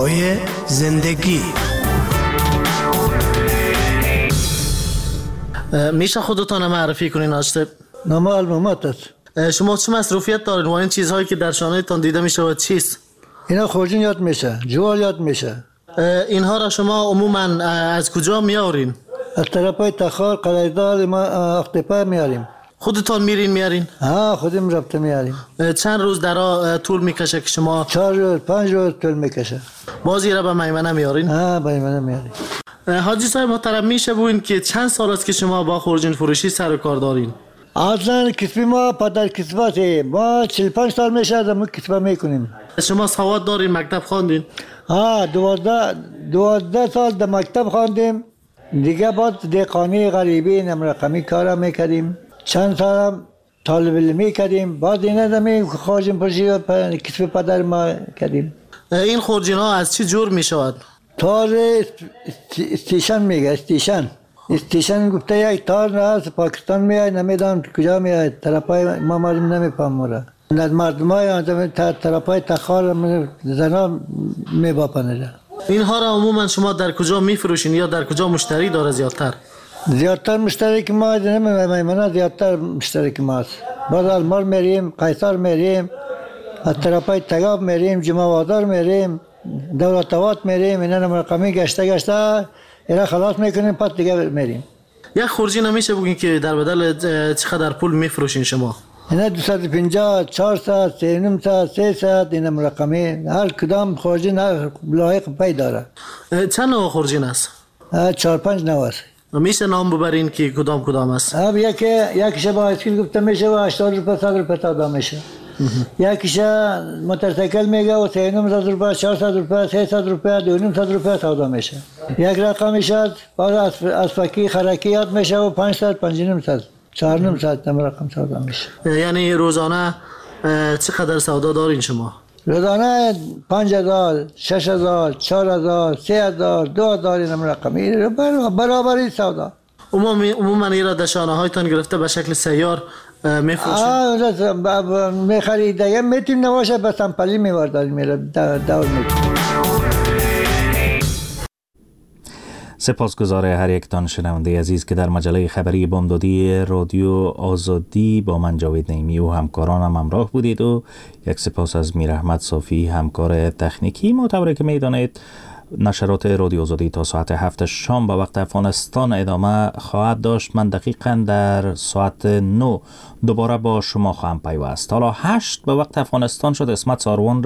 صدای زندگی. میشه خودتان معرفی کنین آشته؟ نام علمومات است. شما چه مصروفیت دارین و این چیزهایی که در شانهتان دیده میشه و چیست؟ اینا خورجین یاد میشه، جوال یاد میشه. اینها را شما عموما از کجا میارین؟ از طرفای تخار، قلعه‌دار، ما اختپا میاریم. خودتان میارین؟ خودم رفته میاریم. چند روز در طول میکشه که شما؟ 4 روز 5 روز طول میکشه. بازی را به میمنه میارین؟ به میمنه میاریم. حاجی صاحب محترم، میشه بگوین که چند سال است که شما با خورجین فروشی سر و کار دارین؟ اصلا کسبی ما پدر کسباته، ما 45 سال میشه از ما کسبه میکنیم. شما سواد دارین؟ مکتب خواندین؟ 12 سال در مکتب خواندیم. دیگه بعد دهقانی غریبی رقمی کارا میکردیم. چند سال هم طالب علمی کردیم. بعد اینا دمی خورجین فروشی و کسب پدر ما کردیم. این خورجین ها از چی جور میشود؟ تار استیشن میگه، استیشن گفته یک تار از پاکستان میاد، نمیدونم کجا میاد، طرفای ما معلوم نمیفهمم. از مردم های طرفای تخار زنا میباپنه. اینها را عموما شما در کجا میفروشین یا در کجا مشتری داره زیادتر؟ زیادتر مشتری که ما نمیمونه، زیادتر مشتری که ماست. بعد المار میریم، قیصر میریم، از طرفای تگاب میریم، جمعوادار میریم، دولت آباد میریم. اینا رقمی گشته اینا خلاص میکنیم، پس دیگه میریم. یک خورجین نمیشه بگین که در بدل چقدر پول میفروشین شما؟ اینا 250 400 300 300 اینا رقمی. هر کدام خورجین لایق پی داره. چند نوع خورجین است؟ 4 5 نوع است. میشه نام ببرین که کدام است؟ یکیش با اسکیل گفته میشه و 80 روپیه 100 روپیه تا میشه. یکیش موتورسیکل میگه و 300 روپیه 400 روپیه 300 روپیه 200 روپیه سودا میشه. یک رقمش از فکی خرکی یاد میشه و 500 500 400 رقم سودا میشه. یعنی روزانه چقدر سودا دارین شما؟ روزانه 5000 6000 4000 3000 2000 این رقمی برابری سودا. عموما ایرا در شانه هایتان گرفته به شکل سیار میفروشین؟ میخرید دیگه میتیم نباشه به سمپلی میوردن میره دور میکنیم. سپاسگزار هر یکتان شنونده عزیز که در مجله خبری بامدادی رادیو آزادی با من جاوید نعیمی و همکارانم همراه بودید و یک سپاس از میر احمد صافی همکار تکنیکی. معتبر که میدانید نشرات رادیو آزادی تا ساعت 7 شام به وقت افغانستان ادامه خواهد داشت. من دقیقاً در ساعت 9 دوباره با شما خواهم پیوست. حالا 8 به وقت افغانستان شد. اسمت ساروان